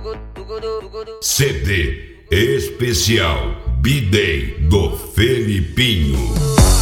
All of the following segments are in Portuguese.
CD especial B-Day do Felipinho.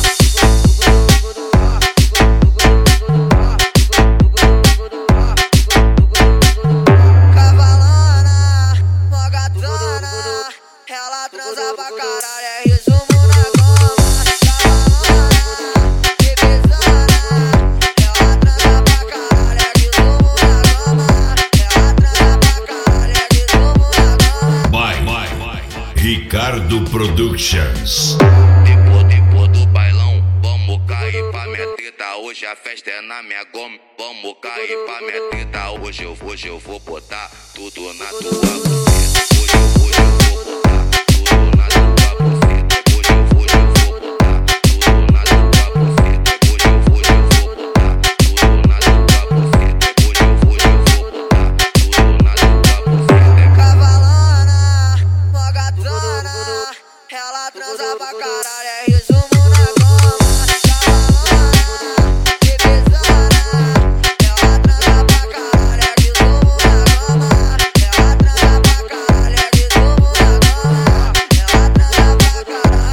Cavalana, mó gatona, ela transa pra caralho, é resumo na goma. Cavalana, bebezona, ela transa pra caralho, é resumo na goma. Ela transa pra caralho, é resumo na By Ricardo Productions. Depois do bailão, vamos cair pra minha treta. Hoje a festa é na minha goma. Vamos cair pra minha treta. Hoje eu vou botar tudo na tua buceta. Hoje eu vou botar tudo na tua buceta. Hoje eu vou botar tudo na tua buceta. Hoje eu vou botar tudo na tua buceta. Hoje eu vou botar tudo na tua buceta. Cavalana, mó gatona, ela transa pra caralho, é resumo na goma. Cavalana, bebezona, ela transa pra caralho, é resumo na goma. Ela transa pra caralho, é resumo na goma. Ela transa pra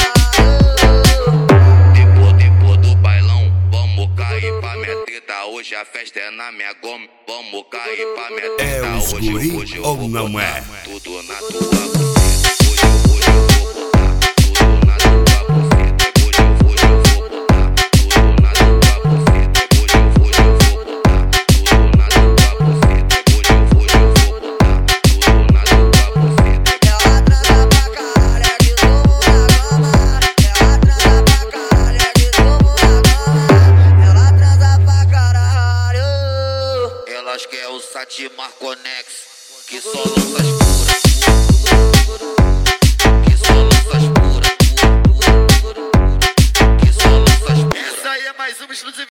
caralho. Depois do bailão, vamos cair pra minha treta. Hoje a festa é na minha goma. Vamos cair pra minha treta. É os guri ou não é? Tudo na tua buceta. Hoje eu vou botar tudo na tua buceta. Hoje eu vou botar tudo na tua buceta. Hoje eu vou botar tudo na tua buceta. Hoje eu vou botar tudo na tua buceta. Ela transa pra caralho, é resumo na goma. Ela transa pra caralho, é resumo na goma. Ela transa pra caralho. Elas querem o Sati Marconex, que só lança as puras. Que só lança as puras. Que só lança as puras. Essa aí é mais uma exclusividade.